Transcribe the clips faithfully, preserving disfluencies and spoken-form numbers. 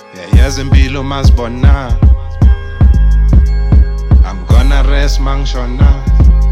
Yayazi impilo mazibona. I'm gonna rest mangishona.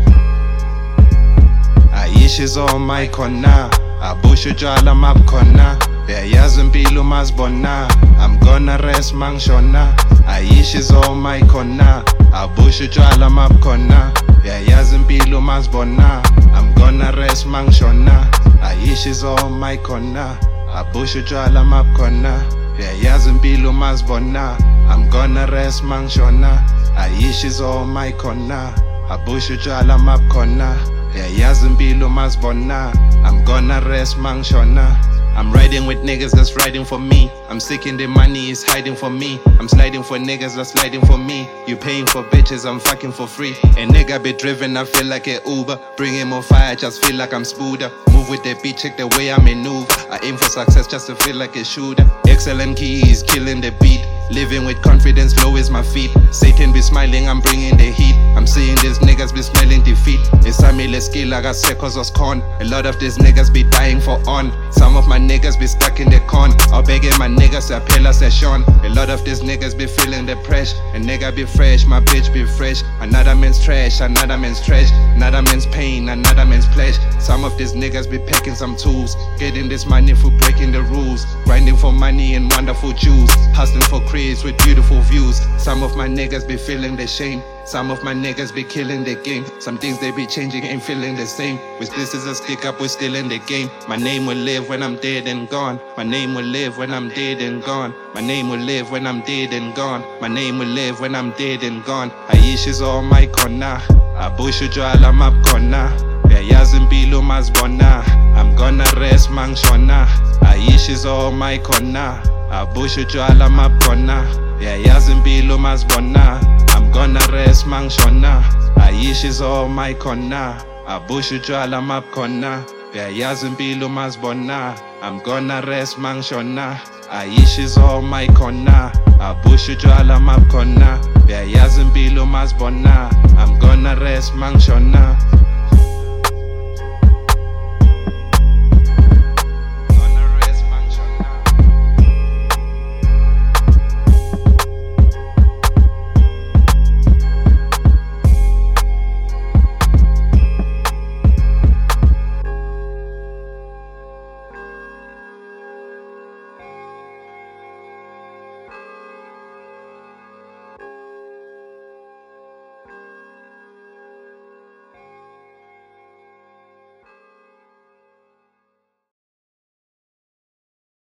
Ayisho izoma ikhona, abusha utshwala mabukhona. Yayazi impilo mazibona. I'm gonna rest mangishona. Ayisho izoma ikhona, abusha utshwala mabukhona. Yayazi impilo mazibona. I'm gonna rest mangishona. Ayisho izoma ikhona, abusha utshwala mabukhona. Yayazi impilo mazibona. I'm gonna rest mangishona. Ayisho izoma ikhona, abusha utshwala mabukhona. Yayazi impilo mazibona. I'm gonna rest mangishona. I'm riding with niggas that's riding for me. I'm seeking the money, it's hiding for me. I'm sliding for niggas that's sliding for me. You paying for bitches, I'm fucking for free. A nigga be driven, I feel like a Uber. Bringing more fire, just feel like I'm smoother. Move with the beat, check the way I maneuver. I aim for success just to feel like a shooter. Excellent keys, killing the beat. Living with confidence, low is my feet. Satan be smiling, I'm bringing the heat. I'm seeing these niggas be smelling defeat. It's a meal skill, I got circles of corn. A lot of these niggas be dying for on. Some of my niggas be stuck in the con. I'll begging my niggas, I pay us a Sean. A lot of these niggas be feeling the pressure. A nigga be fresh, my bitch be fresh. Another man's trash, another man's trash. Another man's pain, another man's pleasure. Some of these niggas be packing some tools. Getting this money for breaking the rules. Grinding for money and wonderful jewels. Hustling for creeds with beautiful views. Some of my niggas be feeling the shame. Some of my niggas be killing the game. Some things they be changing, ain't feeling the same. With this is a stick up, we're still in the game. My name will live when I'm dead and gone. My name will live when I'm dead and gone. My name will live when I'm dead and gone. My name will live when I'm dead and gone. Ayisho izoma ikhona, abusha utshwala mabukhona. Yayazi impilo mazibona. I'm gonna rest mangishona. Ayisho izoma ikhona, abusha utshwala mabukhona. Yayazi impilo mazibona. I'm gonna rest mangishona. Ayisho izoma ikhona, abusha utshwala mabukhona. Yayazi impilo mazibona. I'm gonna rest mangishona. Ayisho izoma ikhona, abusha utshwala mabukhona. Yayazi impilo mazibona. I'm gonna rest mangishona.